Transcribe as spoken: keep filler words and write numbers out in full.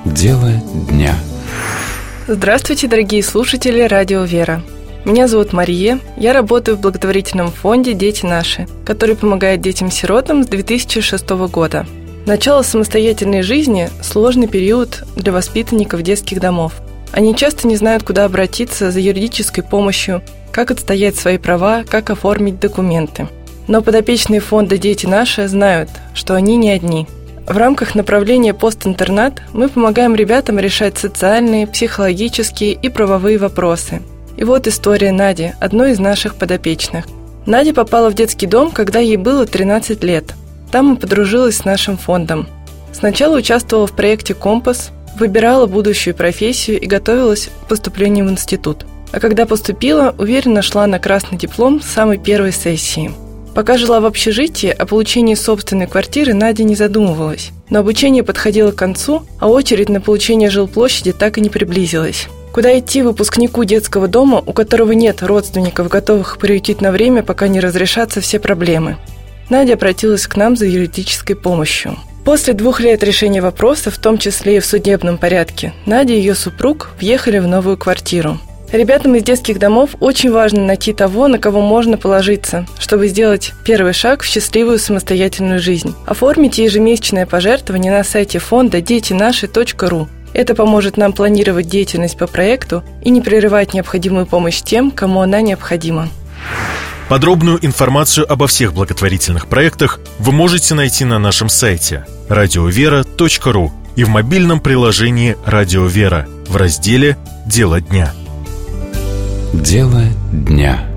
Дело дня. Здравствуйте, дорогие слушатели Радио Вера. Меня зовут Мария, я работаю в благотворительном фонде «Дети наши», который помогает детям-сиротам с две тысячи шестого года. Начало самостоятельной жизни – сложный период для воспитанников детских домов. Они часто не знают, куда обратиться за юридической помощью, как отстоять свои права, как оформить документы. Но подопечные фонда «Дети наши» знают, что они не одни. В рамках направления «Постинтернат» мы помогаем ребятам решать социальные, психологические и правовые вопросы. И вот история Нади, одной из наших подопечных. Надя попала в детский дом, когда ей было тринадцать лет. Там и подружилась с нашим фондом. Сначала участвовала в проекте «Компас», выбирала будущую профессию и готовилась к поступлению в институт. А когда поступила, уверенно шла на красный диплом с самой первой сессии. Пока жила в общежитии, о получении собственной квартиры Надя не задумывалась. Но обучение подходило к концу, а очередь на получение жилплощади так и не приблизилась. Куда идти выпускнику детского дома, у которого нет родственников, готовых приютить на время, пока не разрешатся все проблемы? Надя обратилась к нам за юридической помощью. После двух лет решения вопроса, в том числе и в судебном порядке, Надя и ее супруг въехали в новую квартиру. Ребятам из детских домов очень важно найти того, на кого можно положиться, чтобы сделать первый шаг в счастливую самостоятельную жизнь. Оформите ежемесячное пожертвование на сайте фонда дети наши точка ру. Это поможет нам планировать деятельность по проекту и не прерывать необходимую помощь тем, кому она необходима. Подробную информацию обо всех благотворительных проектах вы можете найти на нашем сайте радиовера точка ру и в мобильном приложении «Радио Вера» в разделе «Дело дня». Дело дня.